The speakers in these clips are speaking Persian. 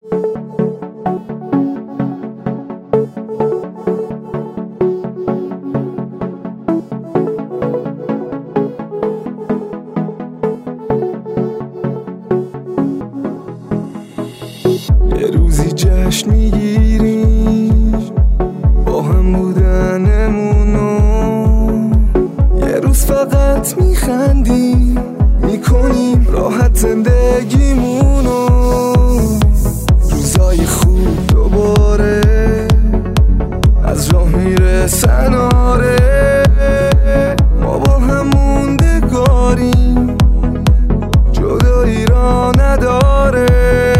یه روزی جشن میگیریم با هم بودنمونو، یه روز فقط میخندیم میکنیم راحت زندگیمونو. روزای خوب دوباره از راه میرسن، آره ما با هم موندگاریم، جدایی را نداره.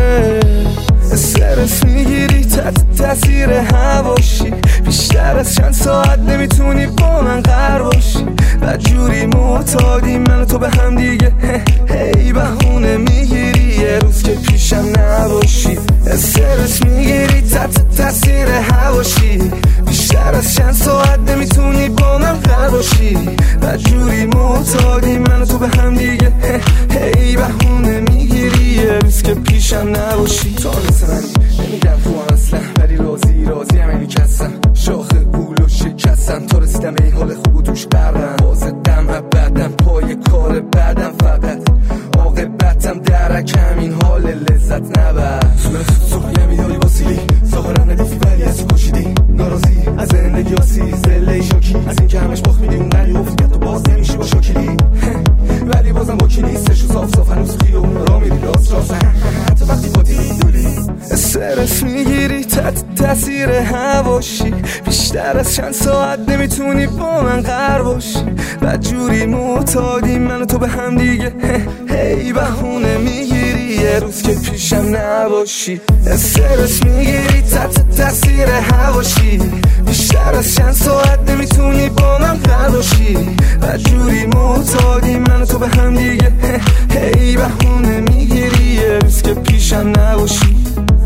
استرس میگیری تاثیر هواشی، بیشتر از چند ساعت نمیتونی با من قرار باشی. بدجوری معتادیم من و تو به هم دیگه، هی بهونه میگیری یه روز که پیشم نباشی. استرس میگیری تاثیر هواشی، بیشتر از چند ساعت نمیتونی با من قرار باشی. بدجوری معتادیم من و تو به هم دیگه، هی بهونه میگیری یه روز که پیشم نباشی. تو مثل منی نمیگم تو اصلا، ولی راضی همینی کسم، شاخ گول و شکستم تا رسیدم به این حال خوب و توش قرم. بازدم ابدم پای کار بعدم، فقط عاقبتم درکم این حال لذت نبر. سوخی نمیداری واسیلی ظاهرا ندیفی ولی از تو کشیدی، ناراضی از زندگی آسی زله شاکی، از این که همش باخت میدی اون قلی افت تو باز نمیشی با شاکلی. ولی بازم با کی نیستش و صاف هنوز خیابون را میری راست حتی وقتی با دیدولی. استرس میگیری تاثیر هواشی، بیشتر از چند ساعت نمیتونی با من قرار باشی. بدجوری معتادیم من و تو به هم دیگه، هی بهونه میگیری یه روز که پیشم نباشی. استرس میگیری تاثیر هواشی، بیشتر از چند ساعت نمیتونی با من قرار باشی. بدجوری معتادیم من و تو به هم دیگه، هی بهونه میگیری یه روز که پیشم نباشی.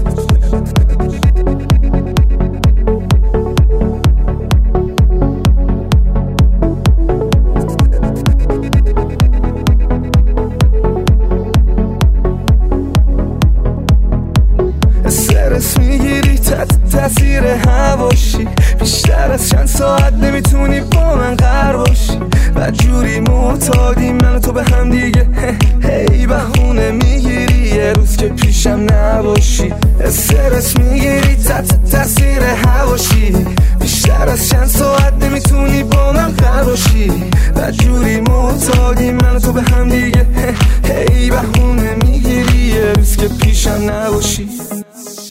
استرس میگیری تاثیر هواشی، بیشتر از چند ساعت نمیتونی با من قرار باشی. بدجوری معتادیم من و تو به هم دیگه، هی بهونه میگیری یه روز که پیشم نباشی. استرس میگیری تاثیر هواشی، بیشتر از چند ساعت نمیتونی با من قرار باشی. بدجوری معتادیم من و تو به هم دیگه، هی بهونه میگیری یه روز که پیشم نباشی.